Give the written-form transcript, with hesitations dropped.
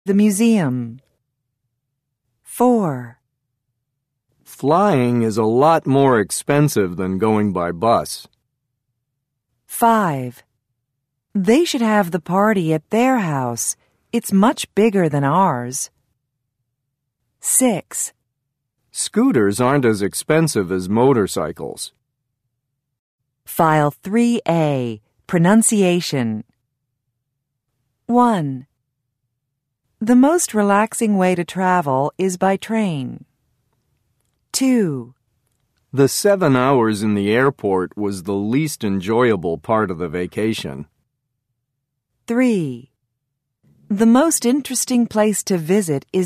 The museum. 4. Flying is a lot more expensive than going by bus. 5. They should have the party at their house. It's much bigger than ours. 6. Scooters aren't as expensive as motorcycles. File 3A, Pronunciation. 1. The most relaxing way to travel is by train. 2. The 7 hours in the airport was the least enjoyable part of the vacation. 3. The most interesting place to visit is